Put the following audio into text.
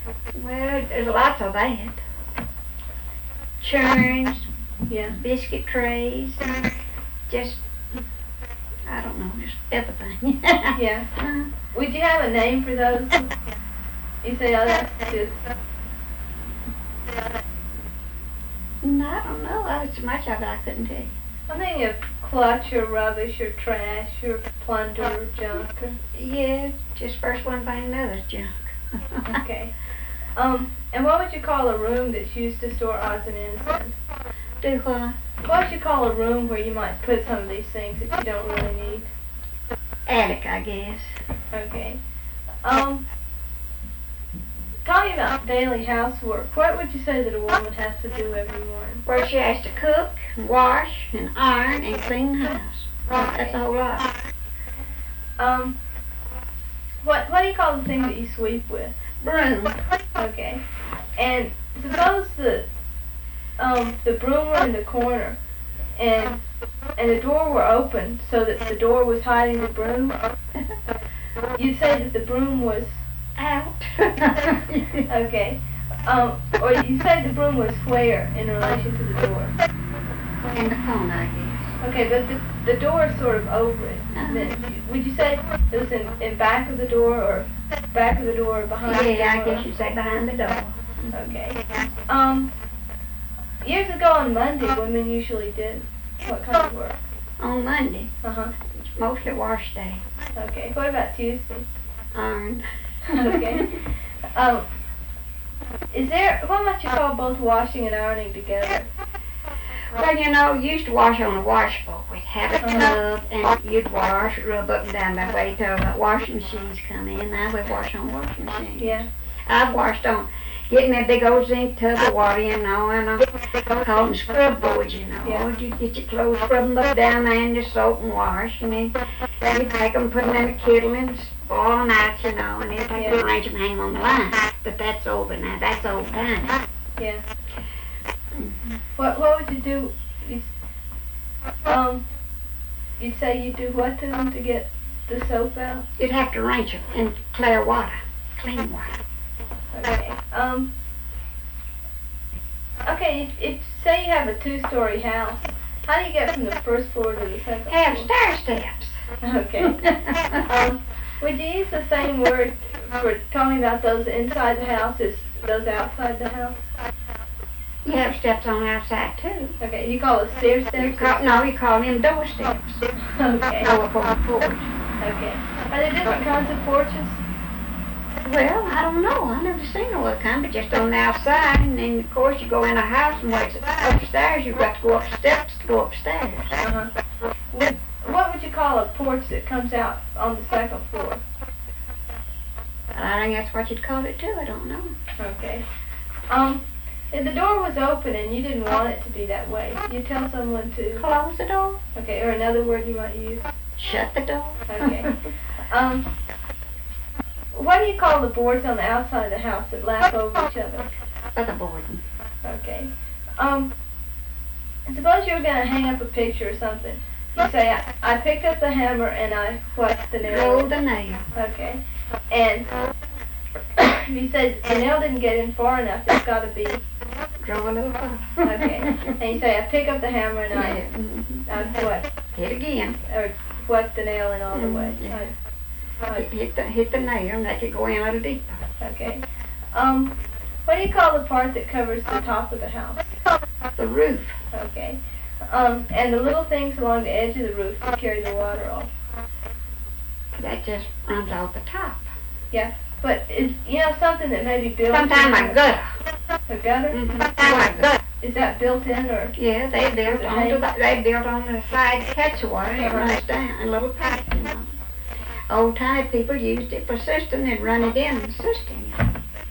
Well, there's lots of that. Churns, Yeah. biscuit trays, just, I don't know, just everything. Yeah. Would you have a name for those? You say, oh, that's just... No, I don't know. That's much of it I couldn't tell you. I'm thinking of clutch or rubbish or trash or plunder or junk. Or... Yeah, just first one thing, another's junk. Okay. And what would you call a room that's used to store odds and ends in? Do what? What would you call a room where you might put some of these things that you don't really need? Attic, I guess. Okay. Talking about daily housework, what would you say that a woman has to do every morning? Well, she has to cook, and wash, and iron, and clean the house. That's a whole lot. What do you call the thing that you sweep with? Broom. Okay. And suppose the broom were in the corner, and the door were open so that the door was hiding the broom. You'd say that the broom was Out. okay. Or you say the broom was where in relation to the door? In the corner, I guess. Okay, but the door is sort of over it. Then, would you say it was in back of the door or back of the door or behind the door? Yeah, I guess you'd say behind the door. Okay. Years ago on Monday, women usually did what kind of work? On Monday, Uh-huh. it's mostly wash day. Okay. What about Tuesday? Iron. Okay. Is there, what might you call both washing and ironing together? Well, you know, you used to wash on a washboard. We'd have a tub, and you'd wash, rub up and down that way till the washing machines come in. Now we wash on washing machines. Yeah. I've washed on getting that big old zinc tub of water, you know, and I call them scrub boards, you know. Yeah. You get your clothes, scrub them up down there and just soak and wash, and then you take them, put them in a kettle and boil them out, you know, and then take them, arrange them, hang them on the line. But that's over now. That's old time. Yeah. What would you do? You'd say you do what to them to get the soap out? You'd have to rinse them in clear water, clean water. Okay. Okay, if say you have a 2-story house, how do you get from the first floor to the second Have floor? stair steps. Okay. Would you use the same word for talking about those inside the house as those outside the house? You have steps on the outside too. Okay, you call it stair steps? No, you call them door steps. Okay. Over for the porch. Okay. Are there different kinds of porches? Well, I don't know. I've never seen no other kind, but just on the outside. And then, of course, you go in a house and when it's upstairs, you've got to go up steps to go upstairs. Uh-huh. What would you call a porch that comes out on the second floor? I think that's what you'd call it too. I don't know. Okay. If the door was open and you didn't want it to be that way, you'd tell someone to... Close the door. Okay, or another word you might use? Shut the door. Okay. What do you call the boards on the outside of the house that lap over each other? Weatherboard. Okay. Suppose you were going to hang up a picture or something. You say, I picked up the hammer and I what's the nail? Rolled the nail. Okay. And if you said the nail didn't get in far enough, it's got to be... Drove a little further. Okay. And you say, I pick up the hammer and I what? Hit again. Or what's the nail in all the way? Yeah. Hit the nail and make it go in a little deeper. Okay. What do you call the part that covers the top of the house? The roof. Okay. And the little things along the edge of the roof to carry the water off. That just runs off the top. Yeah. But is something that may be built Sometimes in? a gutter. A gutter? Mm-hmm. Is that built in or? Yeah, they built on the side to catch the water and it runs down in a little pipe, you know. Old time people used it for cistern and run it in the cistern.